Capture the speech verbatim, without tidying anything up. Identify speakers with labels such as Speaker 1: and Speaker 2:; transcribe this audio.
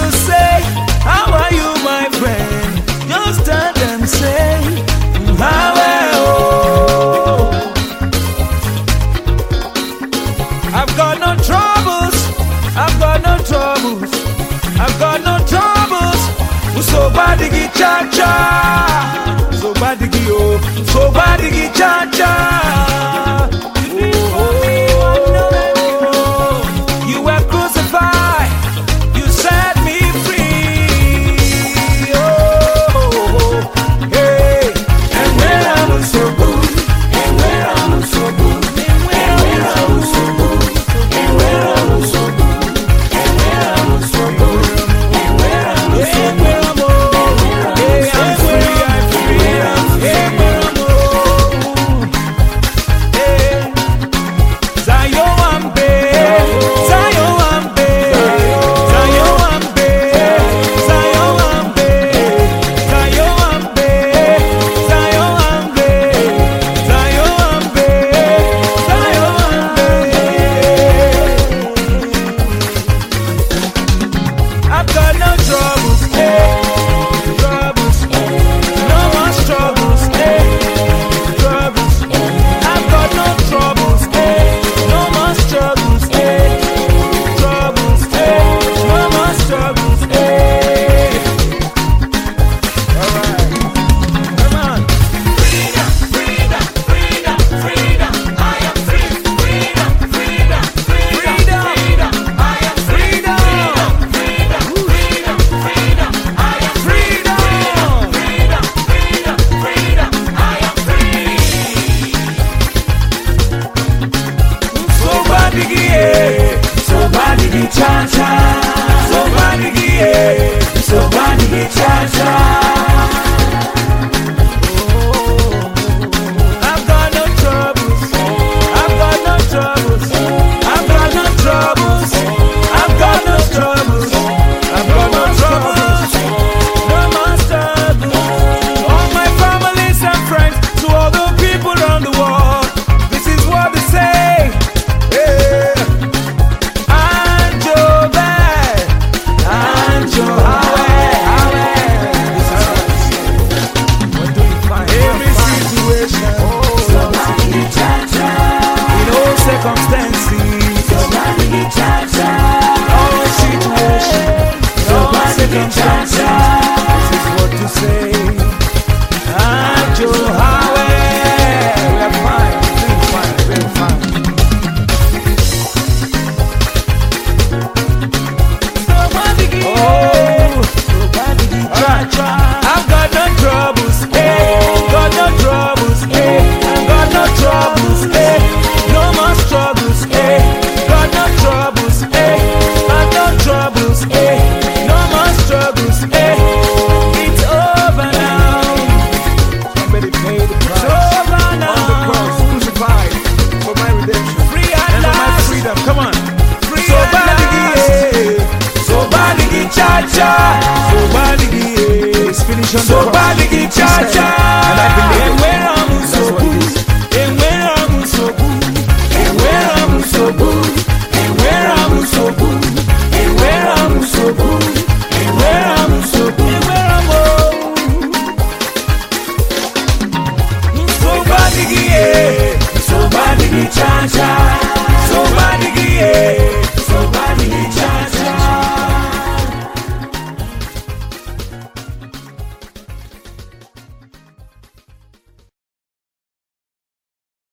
Speaker 1: people say, how are you, my friend? Just tell them, say, how are you? I've got no troubles, I've got no troubles, I've got no troubles. So badigi cha cha, so badigi oh, so badigi cha cha. You were crucified, you set me free. Oh, hey, and when I was so good, and when I was so good, and when I was so good, and when I was so good, and when I was so good, and when I was so good. Cha cha.